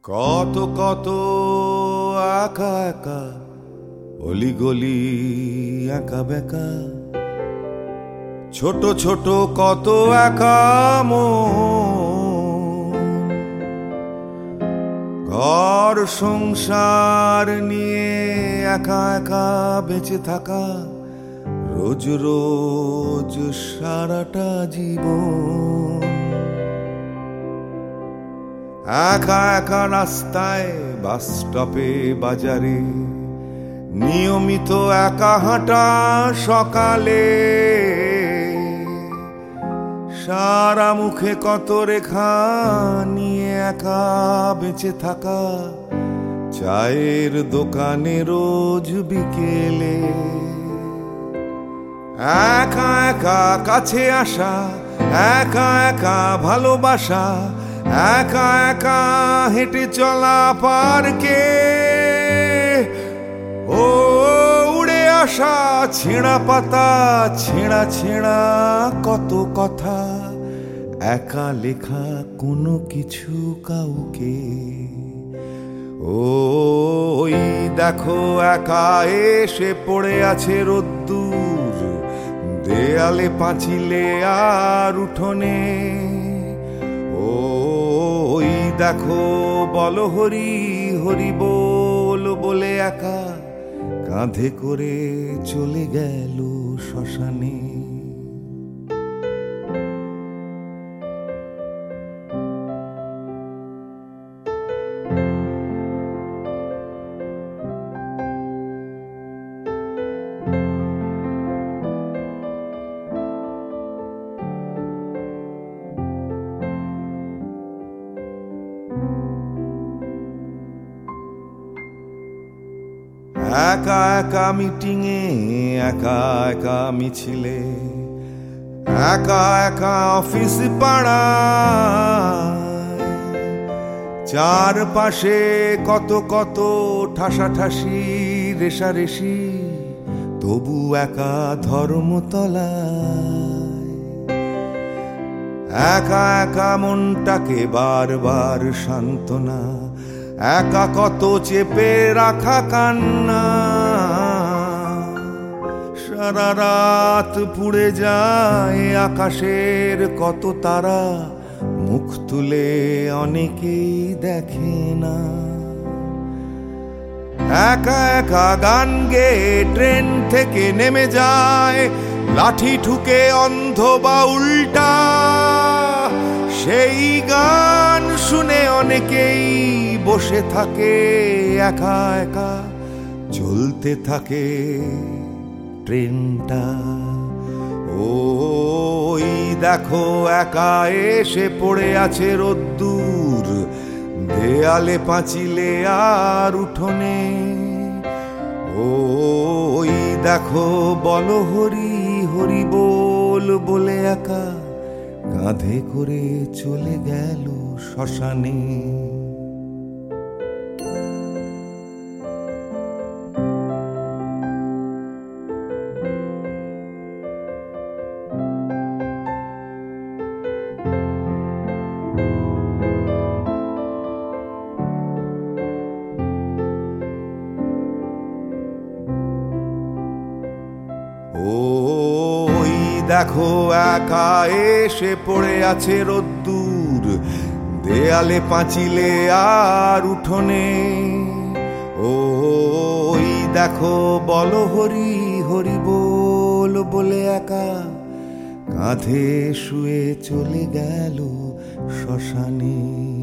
কত কত একা একা অলিগলি একা বেকা, ছোট ছোট কত একা মন, ঘর সংসার নিয়ে একা একা বেঁচে থাকা রোজ রোজ সারাটা জীবন। একা একা রাস্তায়, বাস স্টপে, বাজারে, নিয়মিত একা হাঁটা সকালে, সারা মুখে কত রেখা নিয়ে একা বেঁচে থাকা চায়ের দোকানে রোজ বিকেলে। একা একা কাছে আসা, একা একা ভালোবাসা, একা একা হেঁটে চলা পার্কে, ও উড়ে আসা ছেঁড়া পাতা, ছেঁড়া ছেঁড়া কত কথা, একা লেখা কোনো কিছু কাউকে। ওই দেখো একা এসে পড়ে আছে রোদ্দুর, দেয়ালে পাঁচিলে আর উঠোনে। ওই দেখো বলো হরি হরি বল বলে একা কাঁধে করে চলে গেল শ্মশানে। একা একা মিটিংয়ে, একা একা মিছিলে, একা একা অফিস পাড়ায়, চারপাশে কত কত ঠাসাঠাসি রেশারেশি, তবু একা ধর্মতলায়। একা একা মনটাকে বারবার সান্ত্বনা, একা কত চেপে রাখা কান্না, সারা রাত পুড়ে যায় আকাশের কত তারা, মুখ তুলে অনেকেই দেখে না। একা একা গান গেয়ে ট্রেন থেকে নেমে যায়, লাঠি ঠুকে অন্ধ বা উল্টা, সেই গান শুনে অনেকেই বসে থাকে একা একা, চলতে থাকে ট্রেনটা। ওই দেখো একা এসে পড়ে আছে রোদ্দুর, দেয়ালে পাঁচিলে আর উঠোনে। ওই দেখো বলো হরি হরি বল বলে একা কাঁধে করে চলে গেল শ্মশানে। ওই দেখো একা এসে পড়ে আছে রোদ্দুর, দেয়ালে পাঁচিলে আর উঠোনে। ওই দেখো বলো হরি হরি বল বলে একা কাঁধে শুয়ে চলে গেল শ্মশানে।